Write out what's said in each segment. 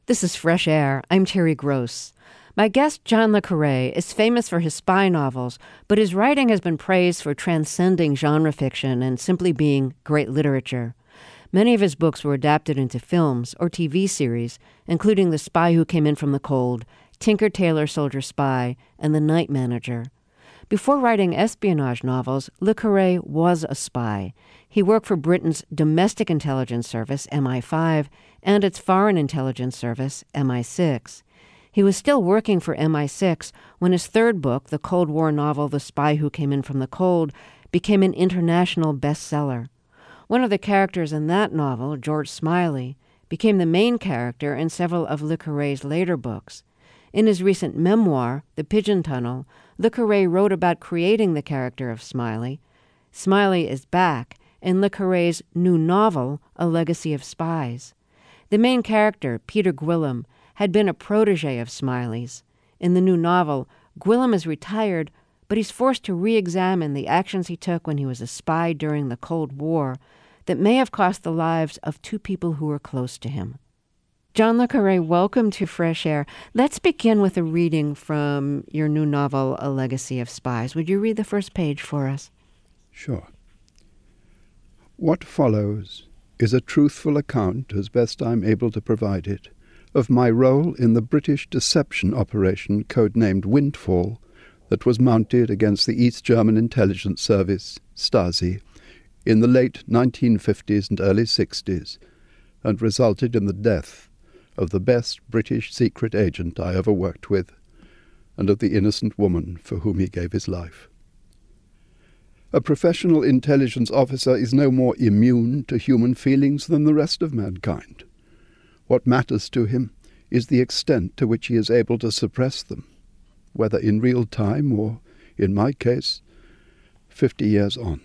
This is Fresh Air. I'm Terry Gross. My guest, John le Carré, is famous for his spy novels, but his writing has been praised for transcending genre fiction and simply being great literature. Many of his books were adapted into films or TV series, including The Spy Who Came In From the Cold, Tinker Tailor Soldier Spy, and The Night Manager. Before writing espionage novels, le Carré was a spy. He worked for Britain's domestic intelligence service, MI5, and its foreign intelligence service, MI6. He was still working for MI6 when his third book, the Cold War novel The Spy Who Came In From the Cold, became an international bestseller. One of the characters in that novel, George Smiley, became the main character in several of le Carré's later books. In his recent memoir, The Pigeon Tunnel, le Carré wrote about creating the character of Smiley. Smiley is back in le Carré's new novel, A Legacy of Spies. The main character, Peter Gwilym, had been a protege of Smiley's. In the new novel, Gwilym is retired, but he's forced to re-examine the actions he took when he was a spy during the Cold War that may have cost the lives of two people who were close to him. John le Carré, welcome to Fresh Air. Let's begin with a reading from your new novel, A Legacy of Spies. Would you read the first page for us? Sure. What follows is a truthful account, as best I'm able to provide it, of my role in the British deception operation codenamed Windfall that was mounted against the East German intelligence service, Stasi, in the late 1950s and early 60s, and resulted in the death of the best British secret agent I ever worked with, and of the innocent woman for whom he gave his life. A professional intelligence officer is no more immune to human feelings than the rest of mankind. What matters to him is the extent to which he is able to suppress them, whether in real time or, in my case, 50 years on.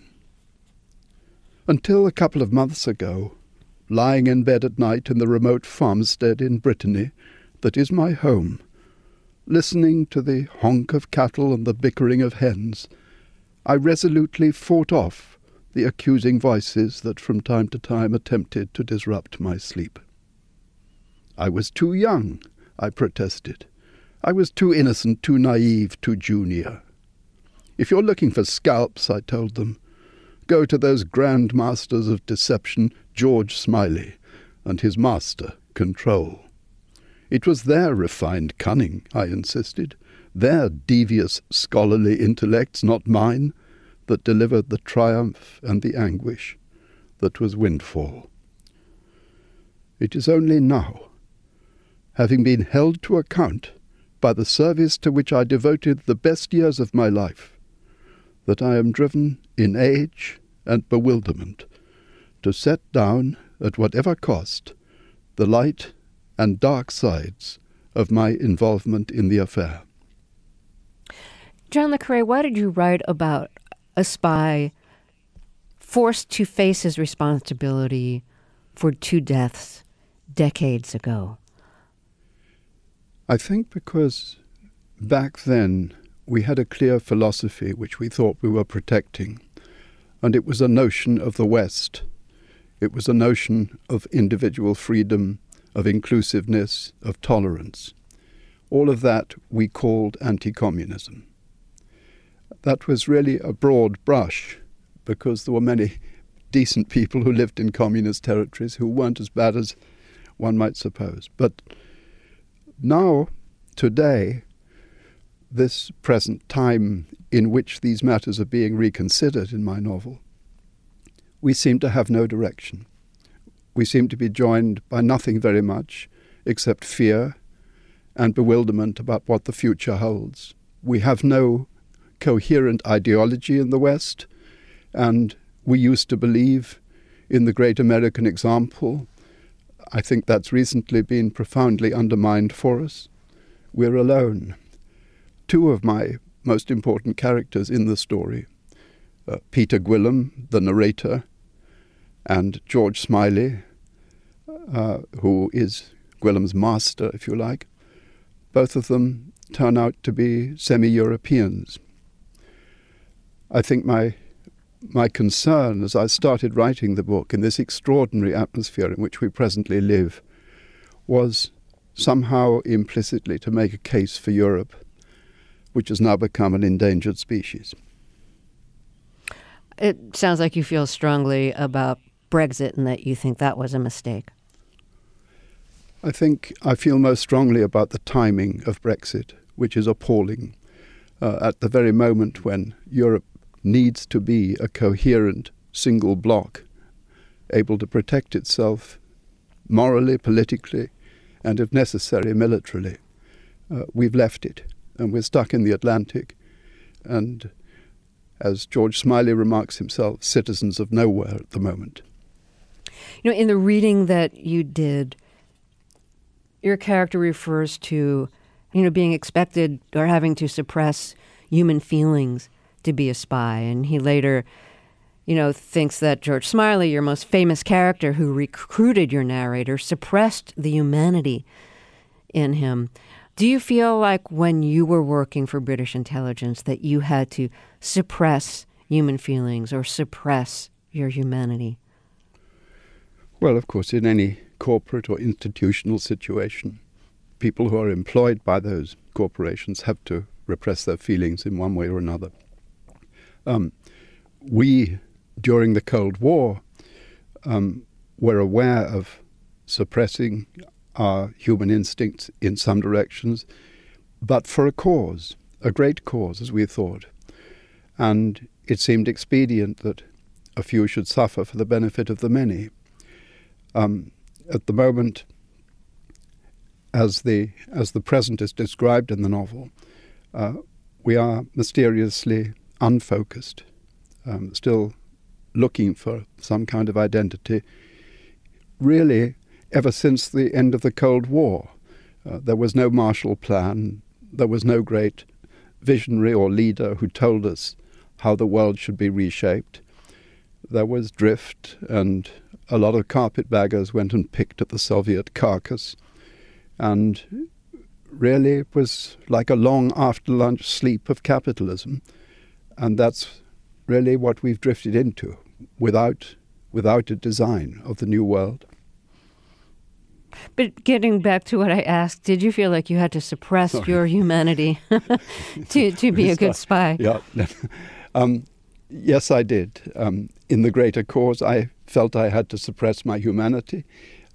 Until a couple of months ago, lying in bed at night in the remote farmstead in Brittany that is my home, listening to the honk of cattle and the bickering of hens, I resolutely fought off the accusing voices that from time to time attempted to disrupt my sleep. I was too young, I protested. I was too innocent, too naive, too junior. If you're looking for scalps, I told them, go to those grand masters of deception, George Smiley, and his master, Control. It was their refined cunning, I insisted, their devious scholarly intellects, not mine, that delivered the triumph and the anguish that was Windfall. It is only now, having been held to account by the service to which I devoted the best years of my life, that I am driven in age and bewilderment to set down, at whatever cost, the light and dark sides of my involvement in the affair. John le Carré, why did you write about a spy forced to face his responsibility for two deaths decades ago? I think because back then we had a clear philosophy which we thought we were protecting, and it was a notion of the West. It was a notion of individual freedom, of inclusiveness, of tolerance. All of that we called anti-communism. That was really a broad brush, because there were many decent people who lived in communist territories who weren't as bad as one might suppose. But now, today, this present time in which these matters are being reconsidered in my novel, we seem to have no direction. We seem to be joined by nothing very much except fear and bewilderment about what the future holds. We have no coherent ideology in the West, and we used to believe in the great American example. I think that's recently been profoundly undermined for us. We're alone. Two of my most important characters in the story, Peter Gwilym, the narrator, and George Smiley, who is Gwilym's master, if you like, both of them turn out to be semi-Europeans. I think my concern as I started writing the book in this extraordinary atmosphere in which we presently live was somehow implicitly to make a case for Europe, which has now become an endangered species. It sounds like you feel strongly about Brexit and that you think that was a mistake. I think I feel most strongly about the timing of Brexit, which is appalling. At the very moment when Europe needs to be a coherent single bloc, able to protect itself morally, politically, and if necessary, militarily. We've left it, and we're stuck in the Atlantic, and as George Smiley remarks himself, citizens of nowhere at the moment. You know, in the reading that you did, your character refers to, being expected or having to suppress human feelings to be a spy. And he later, thinks that George Smiley, your most famous character who recruited your narrator, suppressed the humanity in him. Do you feel like when you were working for British intelligence that you had to suppress human feelings or suppress your humanity? Well, of course, in any corporate or institutional situation, people who are employed by those corporations have to repress their feelings in one way or another. We, during the Cold War, were aware of suppressing our human instincts in some directions, but for a cause, a great cause, as we thought. And it seemed expedient that a few should suffer for the benefit of the many. At the moment, as the present is described in the novel, we are mysteriously unfocused, still looking for some kind of identity. Really, ever since the end of the Cold War, there was no Marshall Plan, there was no great visionary or leader who told us how the world should be reshaped. There was drift, and a lot of carpetbaggers went and picked at the Soviet carcass. And really it was like a long after-lunch sleep of capitalism. And that's really what we've drifted into without a design of the new world. But getting back to what I asked, did you feel like you had to suppress your humanity to be a good spy? Yeah. Yes, I did. In the greater cause, I felt I had to suppress my humanity.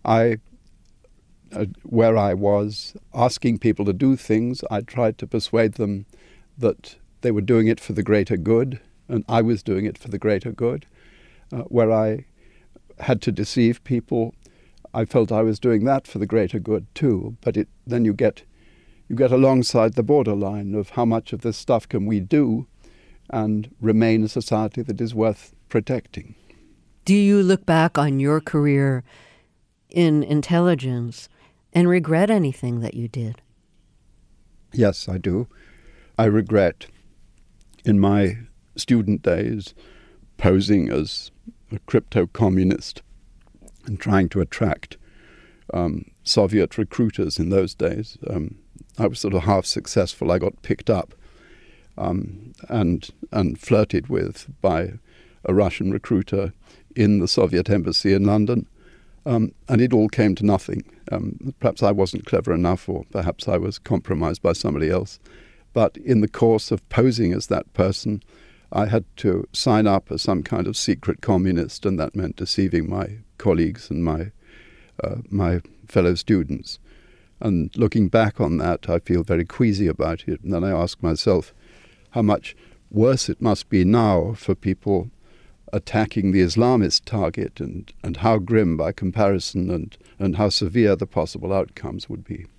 Where I was asking people to do things, I tried to persuade them that they were doing it for the greater good, and I was doing it for the greater good. Where I had to deceive people, I felt I was doing that for the greater good too. But then you get alongside the borderline of how much of this stuff can we do and remain a society that is worth protecting. Do you look back on your career in intelligence and regret anything that you did? Yes, I do. I regret in my student days posing as a crypto-communist and trying to attract Soviet recruiters in those days. I was sort of half successful. I got picked up and flirted with by a Russian recruiter in the Soviet embassy in London. And it all came to nothing. Perhaps I wasn't clever enough, or perhaps I was compromised by somebody else. But in the course of posing as that person, I had to sign up as some kind of secret communist, and that meant deceiving my colleagues and my fellow students. And looking back on that, I feel very queasy about it. And then I ask myself how much worse it must be now for people attacking the Islamist target, and how grim by comparison and how severe the possible outcomes would be.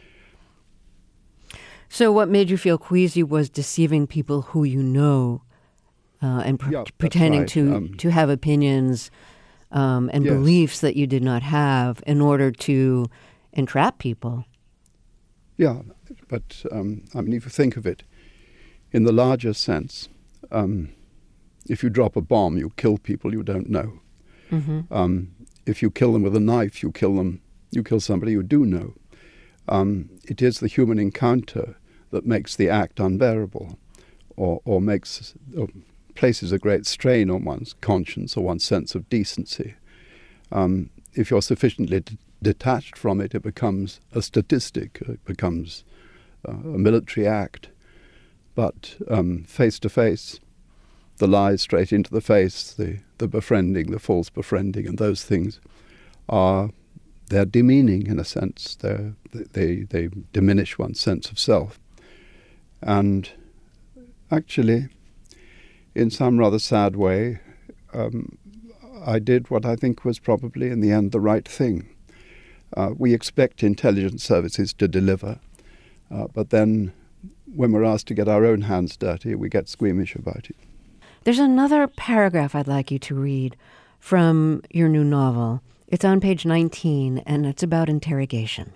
So what made you feel queasy was deceiving people who you know and pretending right. to have opinions and yes. beliefs that you did not have in order to entrap people. Yeah, but if you think of it in the larger sense, if you drop a bomb, you kill people you don't know. Mm-hmm. If you kill them with a knife, you kill somebody you do know. It is the human encounter that makes the act unbearable, or places a great strain on one's conscience or one's sense of decency. If you're sufficiently detached from it, it becomes a statistic, it becomes a military act. But face to face, the lies straight into the face, the befriending, the false befriending, and those things they're demeaning in a sense. They diminish one's sense of self. And actually, in some rather sad way, I did what I think was probably in the end the right thing. We expect intelligence services to deliver, but then when we're asked to get our own hands dirty, we get squeamish about it. There's another paragraph I'd like you to read from your new novel. It's on page 19, and it's about interrogation.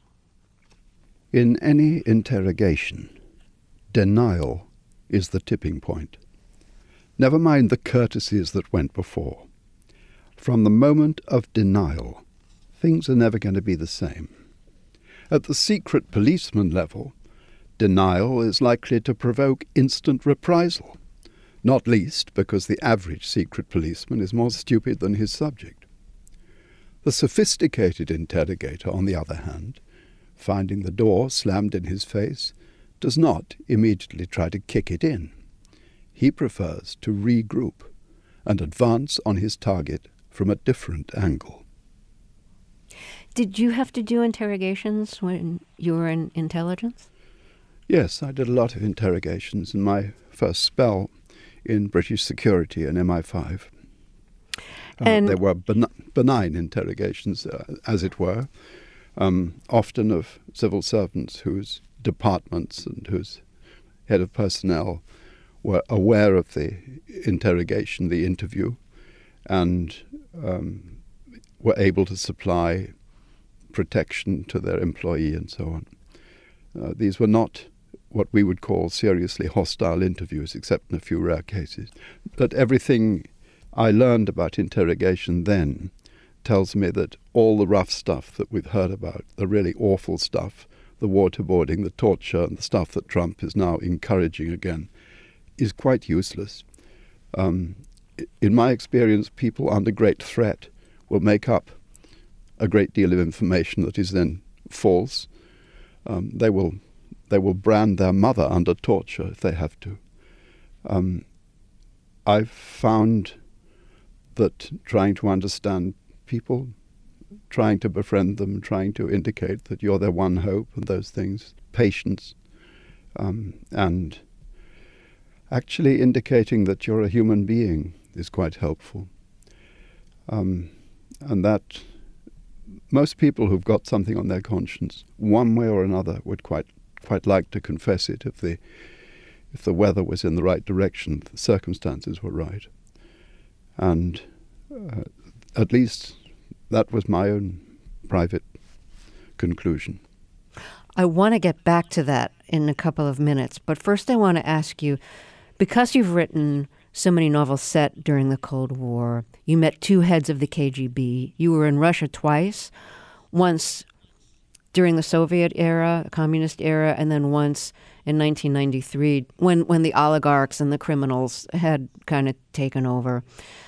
In any interrogation, denial is the tipping point. Never mind the courtesies that went before. From the moment of denial, things are never going to be the same. At the secret policeman level, denial is likely to provoke instant reprisal, not least because the average secret policeman is more stupid than his subject. The sophisticated interrogator, on the other hand, finding the door slammed in his face, does not immediately try to kick it in. He prefers to regroup and advance on his target from a different angle. Did you have to do interrogations when you were in intelligence? Yes, I did a lot of interrogations in my first spell in British security in MI5. And they were benign interrogations, as it were, often of civil servants whose departments and whose head of personnel were aware of the interrogation, the interview, and were able to supply protection to their employee and so on. These were not what we would call seriously hostile interviews, except in a few rare cases. But everything I learned about interrogation then tells me that all the rough stuff that we've heard about, the really awful stuff, the waterboarding, the torture, and the stuff that Trump is now encouraging again, is quite useless. In my experience, people under great threat will make up a great deal of information that is then false. They will brand their mother under torture if they have to. I've found that trying to understand people, trying to befriend them, trying to indicate that you're their one hope and those things, patience, and actually indicating that you're a human being is quite helpful. And that most people who've got something on their conscience, one way or another, would quite like to confess it if the weather was in the right direction, if the circumstances were right. And at least that was my own private conclusion. I want to get back to that in a couple of minutes, but first I want to ask you, because you've written so many novels set during the Cold War, you met two heads of the KGB, you were in Russia twice, once during the Soviet era, communist era, and then once in 1993 when the oligarchs and the criminals had kind of taken over.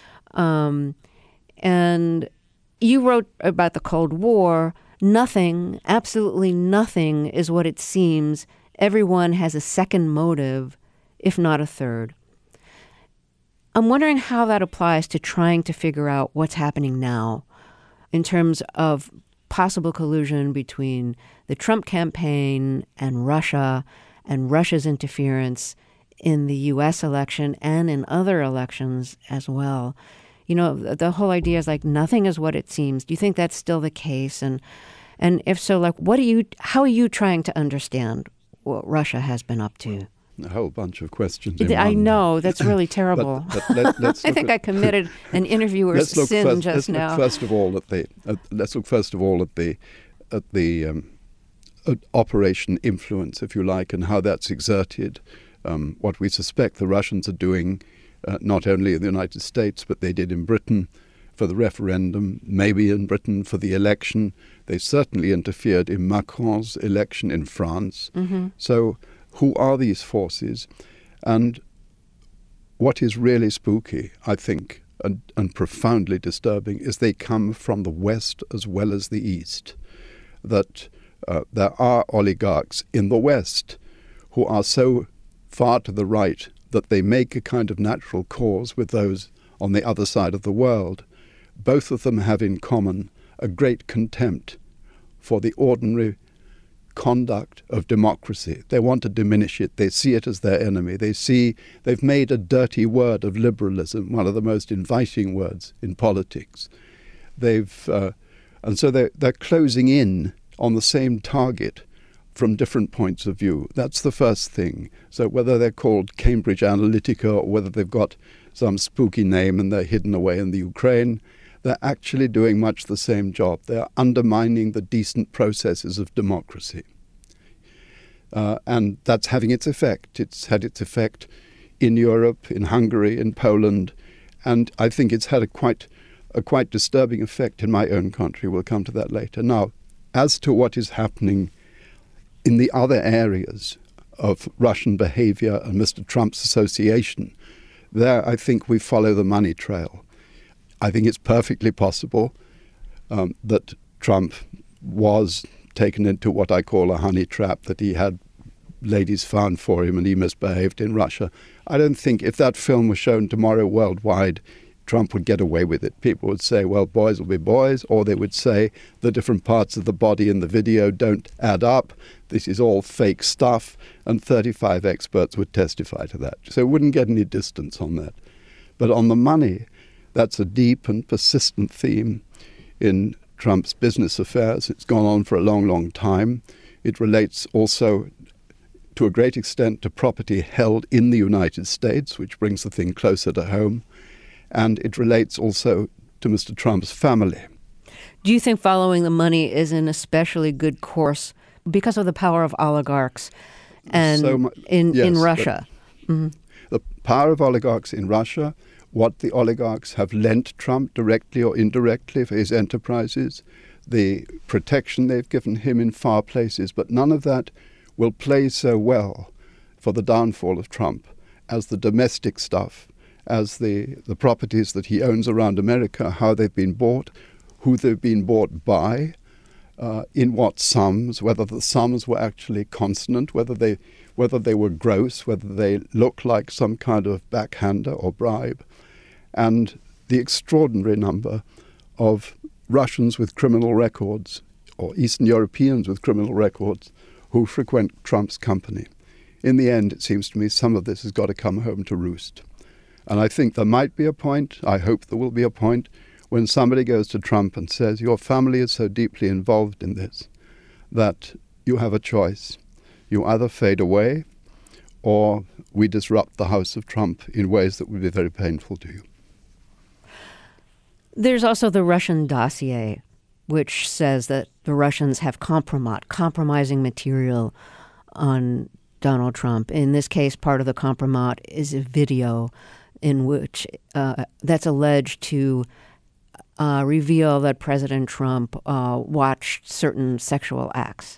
And you wrote about the Cold War. Nothing, absolutely nothing is what it seems. Everyone has a second motive, if not a third. I'm wondering how that applies to trying to figure out what's happening now in terms of possible collusion between the Trump campaign and Russia's interference in the U.S. election and in other elections as well. You know, the whole idea is like nothing is what it seems. Do you think that's still the case? And if so, like, how are you trying to understand what Russia has been up to? A whole bunch of questions. I know, that's really terrible. but let's I think I committed an interviewer's sin just now. Let's look first of all at the Operation Influence, if you like, and how that's exerted. What we suspect the Russians are doing, not only in the United States, but they did in Britain for the referendum, maybe in Britain for the election. They certainly interfered in Macron's election in France. Mm-hmm. So who are these forces? And what is really spooky, I think, and profoundly disturbing is they come from the West as well as the East. That there are oligarchs in the West who are so far to the right that they make a kind of natural cause with those on the other side of the world. Both of them have in common a great contempt for the ordinary conduct of democracy. They want to diminish it. They see it as their enemy. They've made a dirty word of liberalism, one of the most inviting words in politics. And so they're closing in on the same target from different points of view. That's the first thing. So whether they're called Cambridge Analytica or whether they've got some spooky name and they're hidden away in the Ukraine, they're actually doing much the same job. They're undermining the decent processes of democracy. And that's having its effect. It's had its effect in Europe, in Hungary, in Poland, and I think it's had a quite disturbing effect in my own country. We'll come to that later. Now, as to what is happening in the other areas of Russian behavior and Mr. Trump's association, there I think we follow the money trail. I think it's perfectly possible that Trump was taken into what I call a honey trap, that he had ladies found for him and he misbehaved in Russia. I don't think if that film was shown tomorrow worldwide, Trump would get away with it. People would say, well, boys will be boys, or they would say the different parts of the body in the video don't add up. This is all fake stuff, and 35 experts would testify to that. So it wouldn't get any distance on that. But on the money, that's a deep and persistent theme in Trump's business affairs. It's gone on for a long, long time. It relates also to a great extent to property held in the United States, which brings the thing closer to home. And it relates also to Mr. Trump's family. Do you think following the money is an especially good course because of the power of oligarchs and in Russia? Mm-hmm. The power of oligarchs in Russia, what the oligarchs have lent Trump directly or indirectly for his enterprises, the protection they've given him in far places, but none of that will play so well for the downfall of Trump as the domestic stuff, as the properties that he owns around America, how they've been bought, who they've been bought by, in what sums, whether the sums were actually consonant, whether they were gross, whether they look like some kind of backhander or bribe, and the extraordinary number of Russians with criminal records or Eastern Europeans with criminal records who frequent Trump's company. In the end, it seems to me some of this has got to come home to roost. And I think there might be a point, I hope there will be a point, when somebody goes to Trump and says, your family is so deeply involved in this that you have a choice. You either fade away or we disrupt the House of Trump in ways that would be very painful to you. There's also the Russian dossier, which says that the Russians have compromising material on Donald Trump. In this case, part of the compromise is a video in which that's alleged to reveal that President Trump watched certain sexual acts.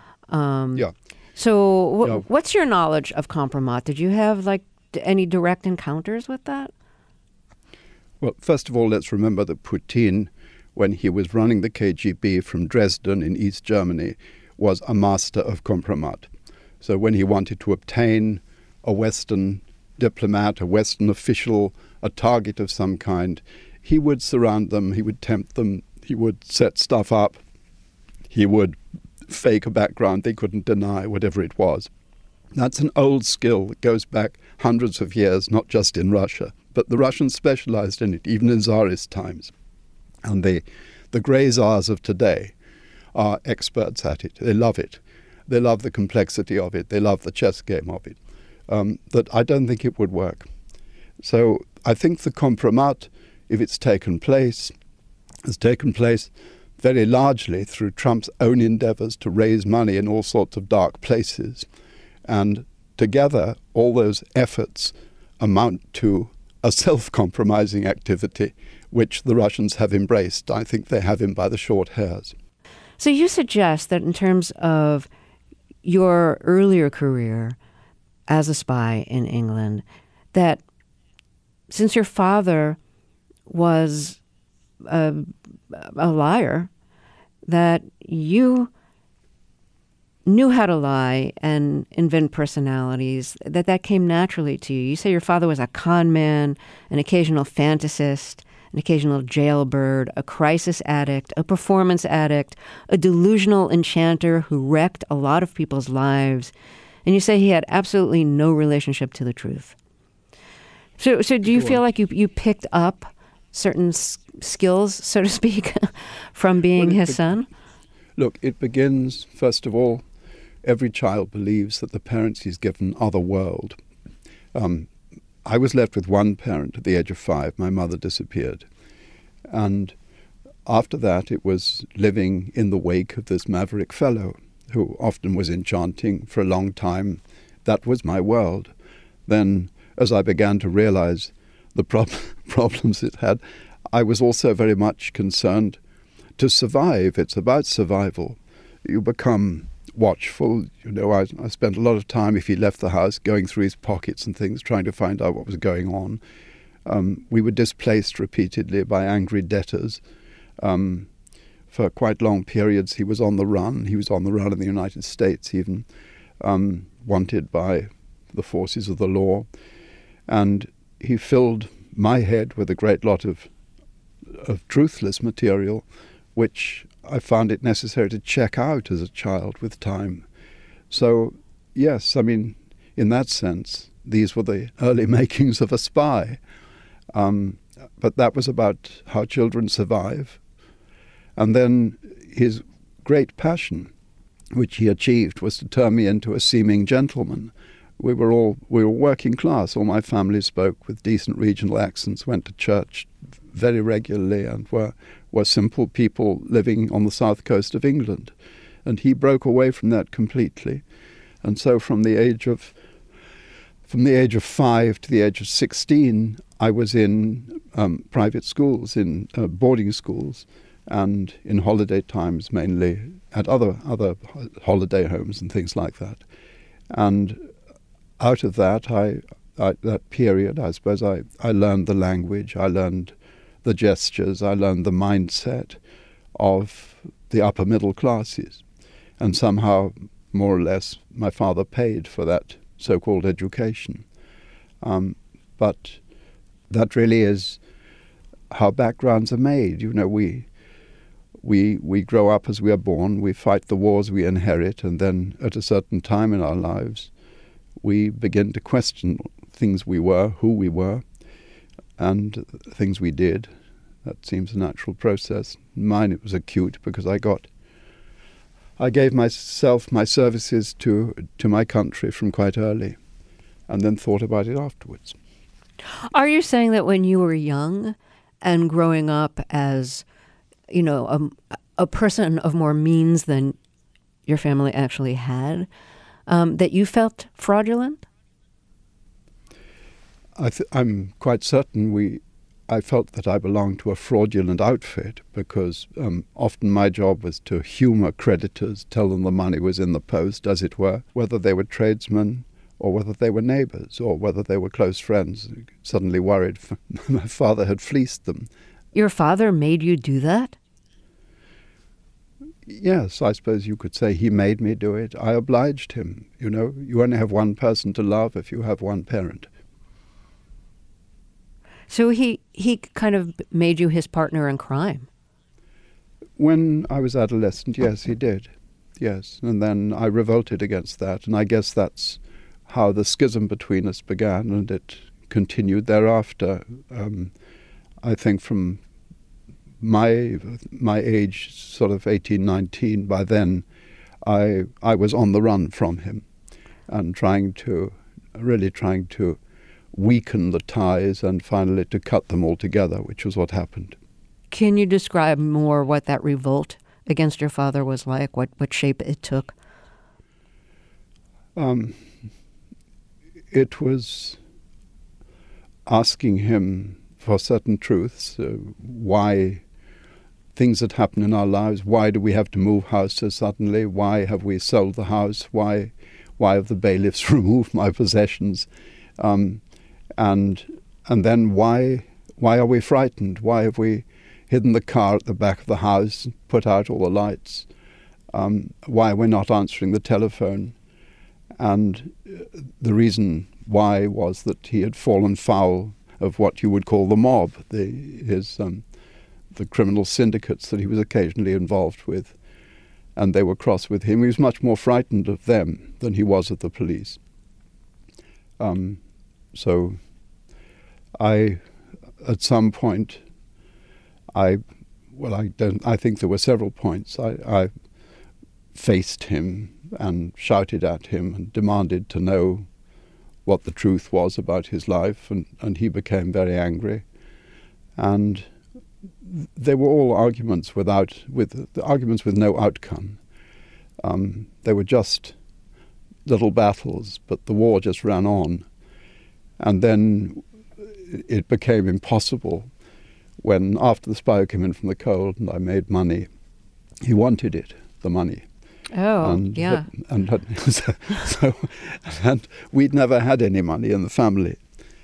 So what's your knowledge of compromise? Did you have any direct encounters with that? Well, first of all, let's remember that Putin, when he was running the KGB from Dresden in East Germany, was a master of compromise. So when he wanted to obtain a Western diplomat, a Western official, a target of some kind, he would surround them, he would tempt them, he would set stuff up, he would fake a background they couldn't deny, whatever it was. That's an old skill that goes back hundreds of years, not just in Russia. But the Russians specialized in it, even in Tsarist times. And the grey Tsars of today are experts at it. They love it. They love the complexity of it. They love the chess game of it. That I don't think it would work. So I think the compromise, if it's taken place, has taken place very largely through Trump's own endeavors to raise money in all sorts of dark places. And together, all those efforts amount to a self-compromising activity, which the Russians have embraced. I think they have him by the short hairs. So you suggest that in terms of your earlier career as a spy in England, that since your father was a liar, that you knew how to lie and invent personalities, that came naturally to you. You say your father was a con man, an occasional fantasist, an occasional jailbird, a crisis addict, a performance addict, a delusional enchanter who wrecked a lot of people's lives. And you say he had absolutely no relationship to the truth. So do you feel like you picked up certain skills, so to speak, from being his son? Look, it begins, first of all, every child believes that the parents he's given are the world. I was left with one parent at the age of 5. My mother disappeared. And after that, it was living in the wake of this maverick fellow who often was enchanting for a long time. That was my world. Then, as I began to realize the problems it had, I was also very much concerned to survive. It's about survival. You become watchful. You know, I spent a lot of time, if he left the house, going through his pockets and things, trying to find out what was going on. We were displaced repeatedly by angry debtors. For quite long periods, he was on the run. He was on the run in the United States, even wanted by the forces of the law. And he filled my head with a great lot of truthless material, which I found it necessary to check out as a child with time. So, yes, I mean, in that sense, these were the early makings of a spy. But that was about how children survive. And then his great passion, which he achieved, was to turn me into a seeming gentleman. We were working class. All my family spoke with decent regional accents, went to church very regularly, and were simple people living on the south coast of England. And he broke away from that completely. And so from the age of 5 to the age of 16, I was in private schools, in boarding schools, and in holiday times mainly at other holiday homes and things like that. And out of that, that period, I suppose I learned the language, I learned the gestures, I learned the mindset of the upper middle classes. And somehow, more or less, my father paid for that so-called education. But that really is how backgrounds are made. You know, we grow up as we are born, we fight the wars we inherit, and then at a certain time in our lives, we begin to question things we were, who we were, and things we did. That seems a natural process. Mine, it was acute because I gave myself, my services to my country from quite early, and then thought about it afterwards. Are you saying that when you were young and growing up as, you know, a person of more means than your family actually had, that you felt fraudulent? I'm quite certain I felt that I belonged to a fraudulent outfit because often my job was to humor creditors, tell them the money was in the post, as it were, whether they were tradesmen or whether they were neighbors or whether they were close friends, suddenly worried my father had fleeced them. Your father made you do that? Yes, I suppose you could say he made me do it. I obliged him. You know, you only have one person to love if you have one parent. So he kind of made you his partner in crime? When I was adolescent, yes, he did. Yes, and then I revolted against that, and I guess that's how the schism between us began, and it continued thereafter. I think from my age, sort of 18, 19, by then, I was on the run from him and trying to weaken the ties and finally to cut them all together, which was what happened. Can you describe more what that revolt against your father was like, what shape it took? It was asking him for certain truths, why things that happen in our lives, why do we have to move house so suddenly, why have we sold the house, why have the bailiffs removed my possessions, and then why why are we frightened? Why have we hidden the car at the back of the house, put out all the lights? Why we're not answering the telephone? And the reason why was that he had fallen foul of what you would call the mob, the criminal syndicates that he was occasionally involved with. And they were cross with him. He was much more frightened of them than he was of the police. So at some point, I think there were several points. I faced him and shouted at him and demanded to know what the truth was about his life, and he became very angry. And they were all arguments with no outcome. They were just little battles, but the war just ran on. And then it became impossible when, after the Spy Who Came In From the Cold and I made money, he wanted it, the money. Oh, yeah. And we'd never had any money in the family.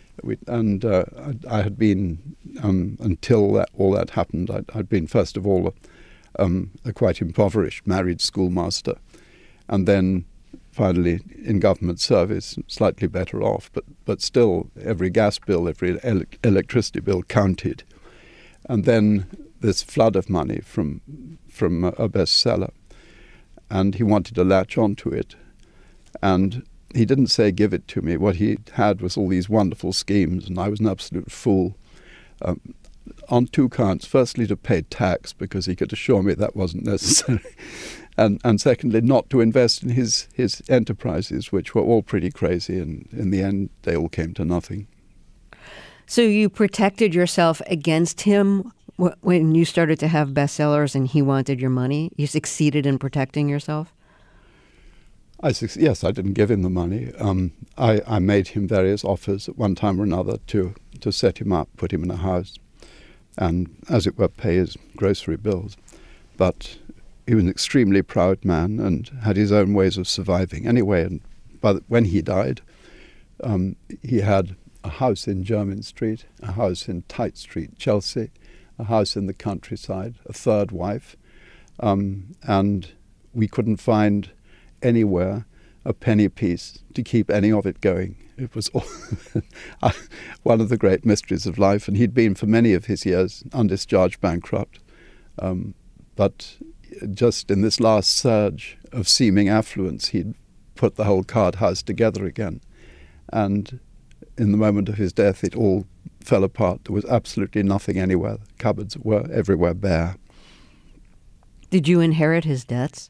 I had been, until all that happened, I'd been, first of all, a quite impoverished married schoolmaster, and then finally in government service, slightly better off, but still every gas bill, every electricity bill counted. And then this flood of money from a bestseller, and he wanted to latch onto it. And he didn't say give it to me. What he had was all these wonderful schemes, and I was an absolute fool. On two counts. Firstly, to pay tax, because he could assure me that wasn't necessary. And secondly, not to invest in his enterprises, which were all pretty crazy, and in the end, they all came to nothing. So you protected yourself against him when you started to have bestsellers and he wanted your money? You succeeded in protecting yourself? Yes, I didn't give him the money. I made him various offers at one time or another to set him up, put him in a house, and, as it were, pay his grocery bills. But he was an extremely proud man and had his own ways of surviving. Anyway, when he died, he had a house in Jermyn Street, a house in Tite Street, Chelsea, a house in the countryside, a third wife, and we couldn't find anywhere a penny piece to keep any of it going. It was all one of the great mysteries of life, and he'd been for many of his years undischarged bankrupt. But just in this last surge of seeming affluence, he'd put the whole card house together again. And in the moment of his death, it all fell apart. There was absolutely nothing anywhere. The cupboards were everywhere bare. Did you inherit his debts?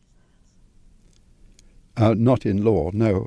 Not in law, no.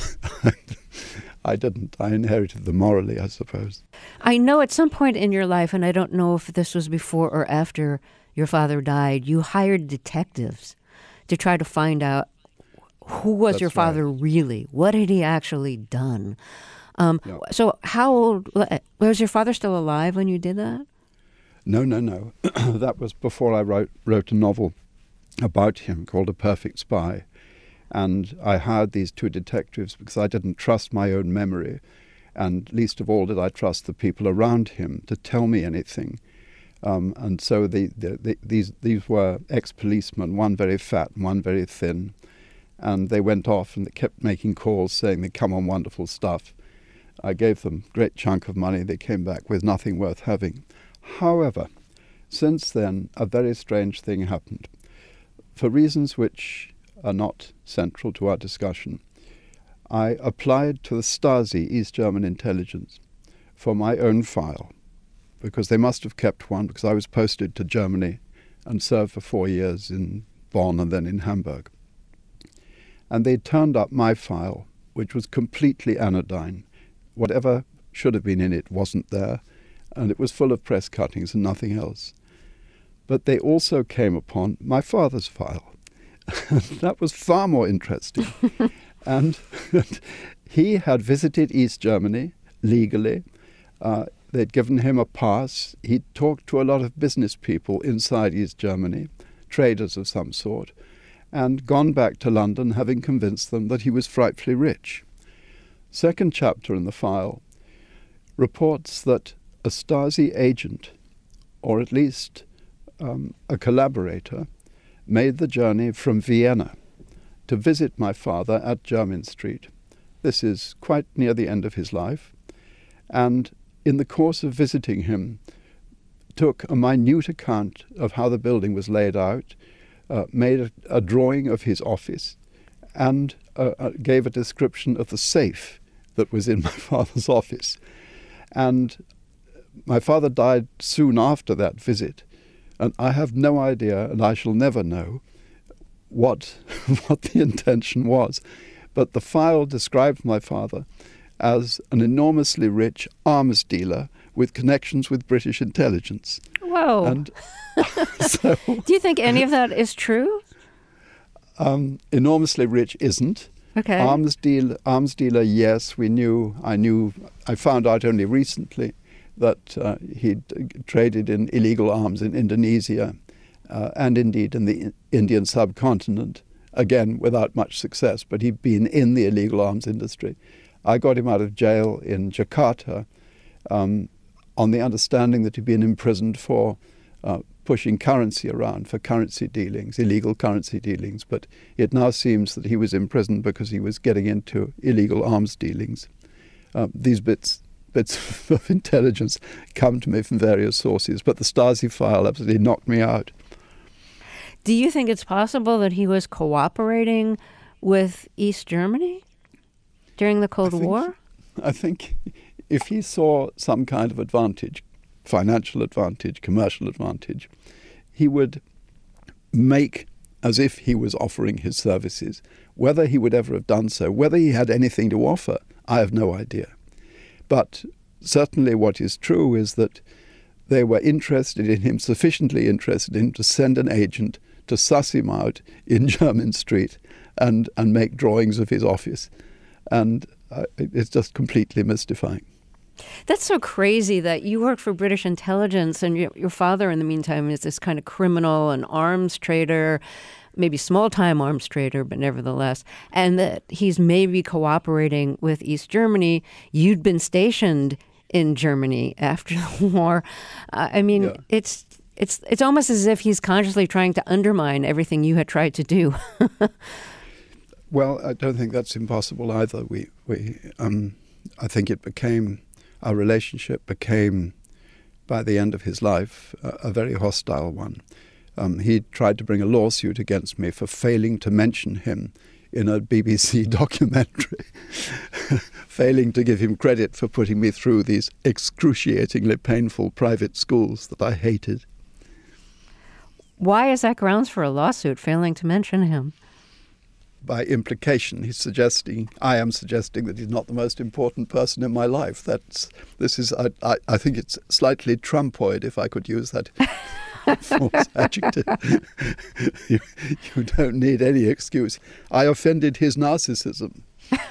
I didn't. I inherited them morally, I suppose. I know at some point in your life, and I don't know if this was before or after your father died, you hired detectives to try to find out who was your father really? What had he actually done? No. So how old, was your father still alive when you did that? No. That was before I wrote a novel about him called A Perfect Spy. And I hired these two detectives because I didn't trust my own memory, and least of all did I trust the people around him to tell me anything. And so these were ex-policemen, one very fat and one very thin, and they went off and they kept making calls saying they'd come on wonderful stuff. I gave them a great chunk of money. They came back with nothing worth having. However, since then, a very strange thing happened. For reasons which are not central to our discussion, I applied to the Stasi, East German intelligence, for my own file, because they must have kept one, because I was posted to Germany and served for 4 years in Bonn and then in Hamburg. And they turned up my file, which was completely anodyne. Whatever should have been in it wasn't there, and it was full of press cuttings and nothing else. But they also came upon my father's file. That was far more interesting. And he had visited East Germany legally. They'd given him a pass. He'd talked to a lot of business people inside East Germany, traders of some sort, and gone back to London having convinced them that he was frightfully rich. Second chapter in the file reports that a Stasi agent, or at least a collaborator, made the journey from Vienna to visit my father at Jermyn Street. This is quite near the end of his life, and in the course of visiting him, took a minute account of how the building was laid out, made a drawing of his office, and gave a description of the safe that was in my father's office. And my father died soon after that visit, and I have no idea, and I shall never know, what the intention was. But the file described my father as an enormously rich arms dealer with connections with British intelligence. Whoa. And so, do you think any of that is true? Enormously rich isn't. Okay. Arms dealer, yes, I found out only recently that he'd traded in illegal arms in Indonesia and indeed in the Indian subcontinent, again without much success, but he'd been in the illegal arms industry. I got him out of jail in Jakarta on the understanding that he'd been imprisoned for pushing currency around for currency dealings, illegal currency dealings, but it now seems that he was imprisoned because he was getting into illegal arms dealings. These bits of intelligence come to me from various sources, but the Stasi file absolutely knocked me out. Do you think it's possible that he was cooperating with East Germany during the Cold War? I think if he saw some kind of advantage, financial advantage, commercial advantage, he would make as if he was offering his services. Whether he would ever have done so, whether he had anything to offer, I have no idea. But certainly what is true is that they were interested in him, sufficiently interested in him to send an agent to suss him out in Jermyn Street and make drawings of his office. And it's just completely mystifying. That's so crazy that you worked for British intelligence and your father, in the meantime, is this kind of criminal and arms trader, maybe small-time arms trader, but nevertheless, and that he's maybe cooperating with East Germany. You'd been stationed in Germany after the war. Yeah. It's almost as if he's consciously trying to undermine everything you had tried to do. Well, I don't think that's impossible either. I think our relationship became, by the end of his life, a very hostile one. He tried to bring a lawsuit against me for failing to mention him in a BBC documentary, failing to give him credit for putting me through these excruciatingly painful private schools that I hated. Why is that grounds for a lawsuit, failing to mention him? By implication, I am suggesting that he's not the most important person in my life. I think it's slightly Trumpoid, if I could use that false adjective. You don't need any excuse. I offended his narcissism.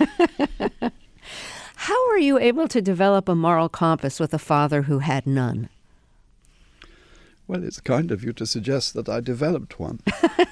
How were you able to develop a moral compass with a father who had none? Well, it's kind of you to suggest that I developed one.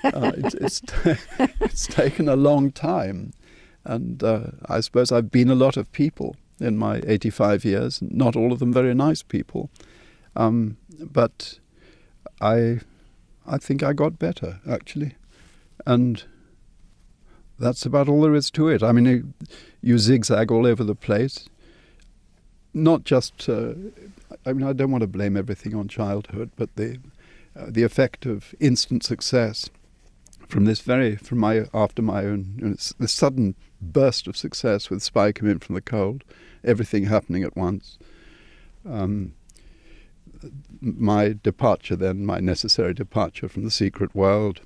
It's taken a long time. And I suppose I've been a lot of people in my 85 years, not all of them very nice people. But I think I got better, actually. And that's about all there is to it. I mean, you zigzag all over the place. Not just... I don't want to blame everything on childhood, but the effect of instant success after my own, the sudden burst of success with Spy Come In From the Cold, everything happening at once. My departure then, my necessary departure from the secret world,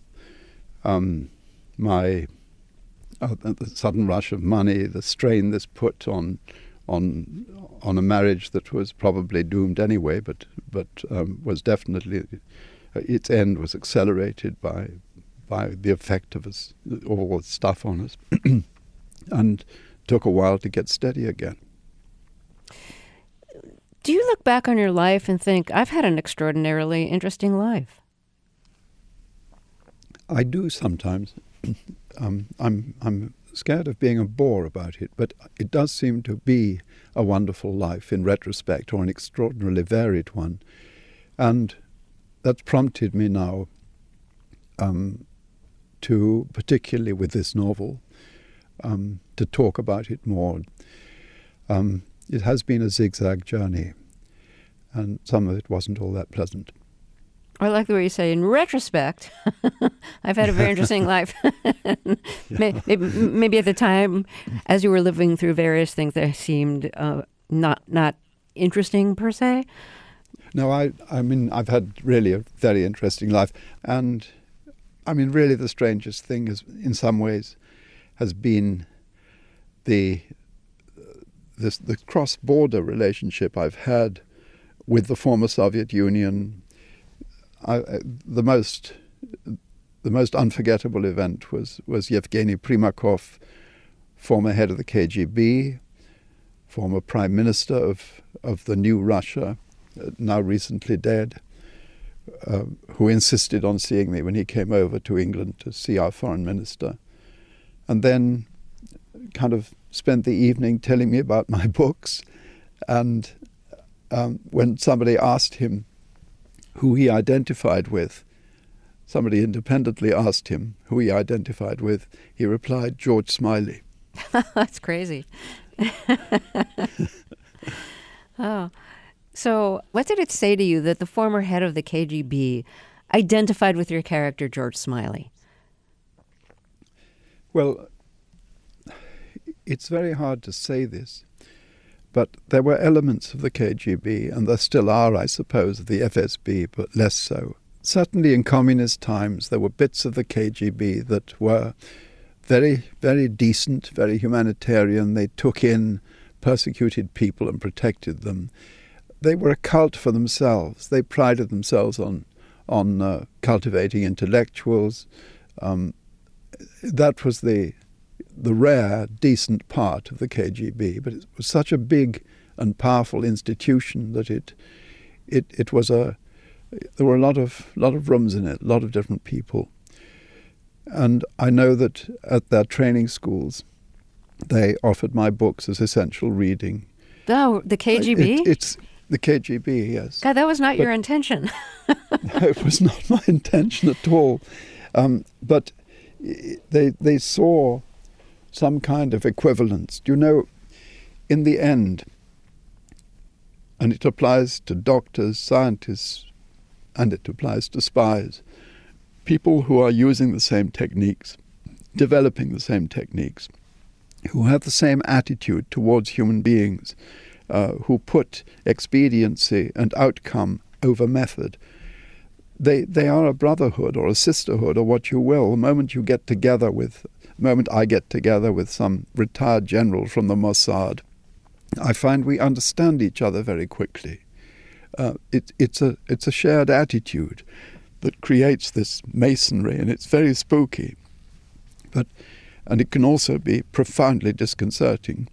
the sudden rush of money, the strain this put on a marriage that was probably doomed anyway, but was definitely, its end was accelerated by the effect of all the stuff on us, and took a while to get steady again. Do you look back on your life and think, I've had an extraordinarily interesting life? I do sometimes. I'm scared of being a bore about it, but it does seem to be a wonderful life in retrospect, or an extraordinarily varied one. And that's prompted me now to, particularly with this novel, to talk about it more. It has been a zigzag journey, and some of it wasn't all that pleasant. I like the way you say, in retrospect, I've had a very interesting life. Maybe at the time, as you were living through various things, they seemed not interesting per se. No, I mean, I've had really a very interesting life. And, I mean, really the strangest thing is, in some ways, has been the cross-border relationship I've had with the former Soviet Union. The most unforgettable event was Yevgeny Primakov, former head of the KGB, former prime minister of the new Russia, now recently dead, who insisted on seeing me when he came over to England to see our foreign minister, and then kind of spent the evening telling me about my books. And when somebody asked him who he identified with, somebody independently asked him who he identified with, he replied, George Smiley. That's crazy. Oh. So what did it say to you that the former head of the KGB identified with your character, George Smiley? Well, it's very hard to say this, but there were elements of the KGB, and there still are, I suppose, of the FSB, but less so. Certainly in communist times, there were bits of the KGB that were very, very decent, very humanitarian. They took in persecuted people and protected them. They were a cult for themselves. They prided themselves on cultivating intellectuals. That was the rare, decent part of the KGB, but it was such a big and powerful institution that it was there were a lot of rooms in it, a lot of different people. And I know that at their training schools, they offered my books as essential reading. Oh, the KGB? It's the KGB, yes. God, that was not your intention. No, it was not my intention at all. But they saw some kind of equivalence. You know, in the end, and it applies to doctors, scientists, and it applies to spies, people who are using the same techniques, developing the same techniques, who have the same attitude towards human beings, who put expediency and outcome over method. They are a brotherhood or a sisterhood or what you will. The moment I get together with some retired general from the Mossad, I find we understand each other very quickly. It's a shared attitude that creates this masonry, and it's very spooky. And it can also be profoundly disconcerting.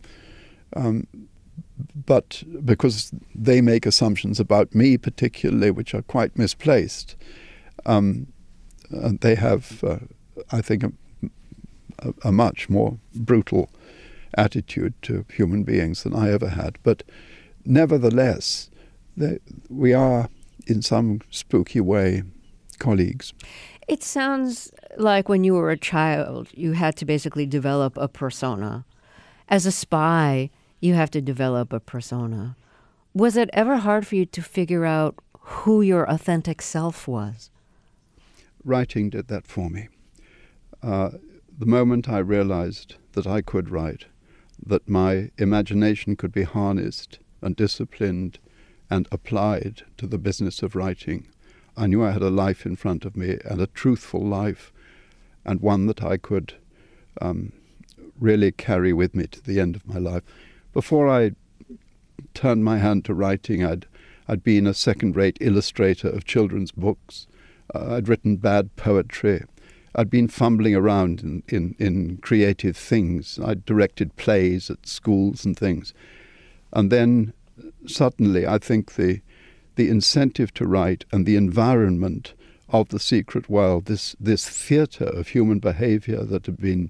But because they make assumptions about me particularly, which are quite misplaced, and they have, I think, a much more brutal attitude to human beings than I ever had. But nevertheless, we are, in some spooky way, colleagues. It sounds like when you were a child, you had to basically develop a persona. As a spy, you have to develop a persona. Was it ever hard for you to figure out who your authentic self was? Writing did that for me. The moment I realized that I could write, that my imagination could be harnessed and disciplined and applied to the business of writing, I knew I had a life in front of me, and a truthful life, and one that I could really carry with me to the end of my life. Before I turned my hand to writing, I'd been a second-rate illustrator of children's books. I'd written bad poetry. I'd been fumbling around in creative things. I'd directed plays at schools and things. And then suddenly I think the incentive to write and the environment of the secret world, this theatre of human behavior that had been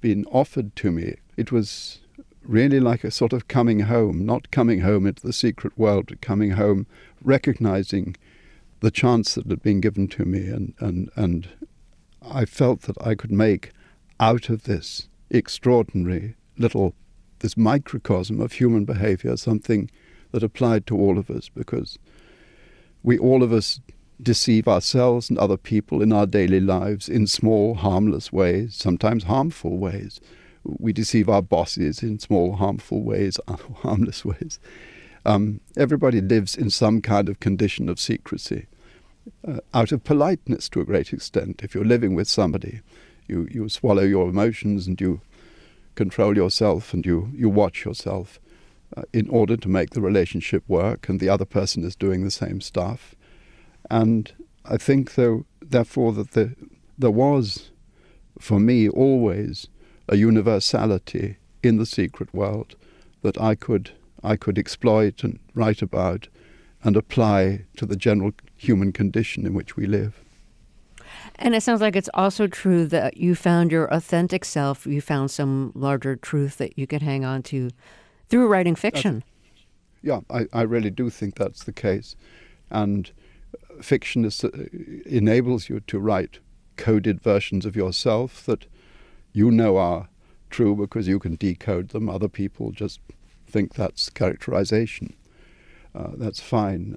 been offered to me, it was really like a sort of coming home, not coming home into the secret world, but coming home recognizing the chance that had been given to me, and I felt that I could make out of this extraordinary this microcosm of human behavior something that applied to all of us, because we all of us deceive ourselves and other people in our daily lives in small, harmless ways, sometimes harmful ways. We deceive our bosses in small, harmful ways, harmless ways. Everybody lives in some kind of condition of secrecy, out of politeness to a great extent. If you're living with somebody, you swallow your emotions and you control yourself and you watch yourself in order to make the relationship work, and the other person is doing the same stuff. And I think, therefore, that there was, for me, always a universality in the secret world that I could exploit and write about and apply to the general human condition in which we live. And it sounds like it's also true that you found your authentic self, you found some larger truth that you could hang on to through writing fiction. I really do think that's the case. And fiction enables you to write coded versions of yourself that you know are true because you can decode them. Other people just think that's characterization. That's fine.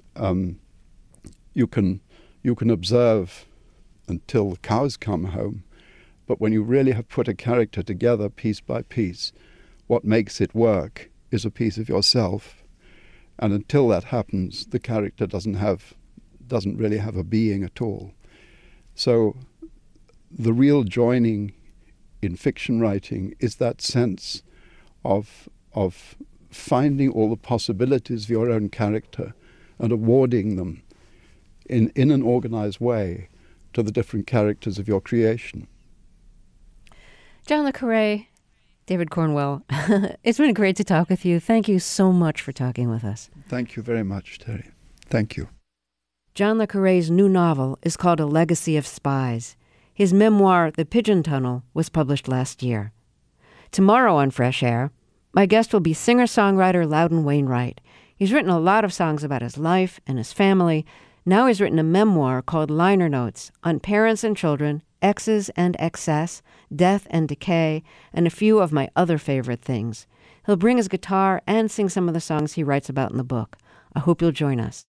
You can observe until the cows come home, but when you really have put a character together piece by piece, what makes it work is a piece of yourself. And until that happens, the character doesn't really have a being at all. So the real joining in fiction writing is that sense of finding all the possibilities of your own character and awarding them in an organized way to the different characters of your creation. John le Carré, David Cornwell, it's been great to talk with you. Thank you so much for talking with us. Thank you very much, Terry. Thank you. John le Carré's new novel is called A Legacy of Spies. His memoir, The Pigeon Tunnel, was published last year. Tomorrow on Fresh Air, my guest will be singer-songwriter Loudon Wainwright. He's written a lot of songs about his life and his family. Now he's written a memoir called Liner Notes on parents and children, exes and excess, death and decay, and a few of my other favorite things. He'll bring his guitar and sing some of the songs he writes about in the book. I hope you'll join us.